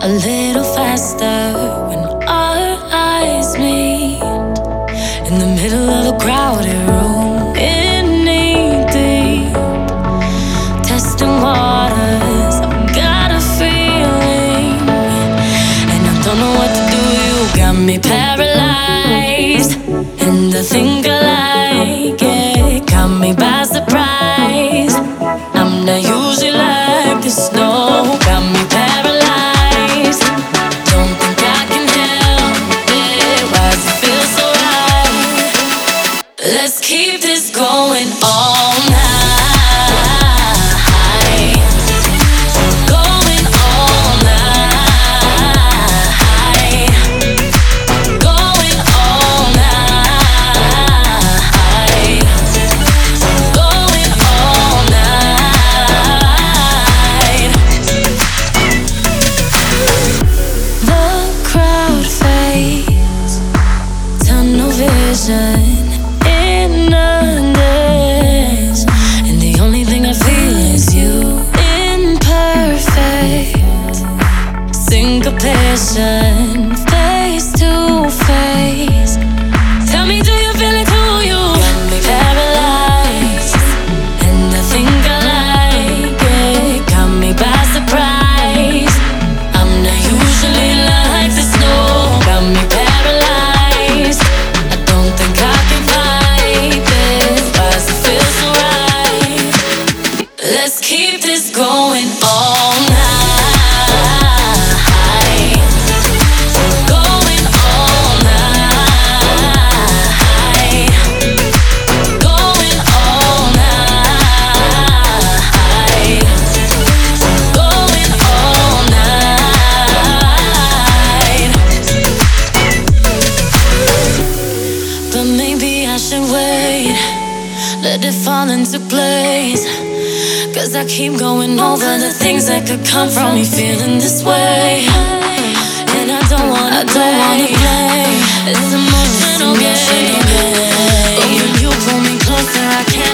a little faster when our eyes meet in the middle of a crowded room in knee deep, testing waters. I've got a feeling and I don't know what to do. You got me paralyzed and I think I like it. Caught me by surprise. I'm not usually like this, no. Got me paralyzed. Don't think I can help it. Why does it feel so right? Let's keep this going all night. Going all night. Going all night. Going all night. The crowd fades, tunnel vision in darkness, and the only thing I feel is you. Imperfect syncopation, face to face. Tell me, do you feel it too? You got me paralyzed, and I think I like it. Caught me by surprise. I'm not usually like this, no. Got me paralyzed. I don't think I can fight this. Why does it feel so right? Let's keep this going all night. Going all night. Going all night. Going all night. But maybe I should wait, let it fall into place. 'Cause I keep going over the things that could come from me feeling this way. And I don't wanna play. It's emotional game. But when you pull me closer, I can't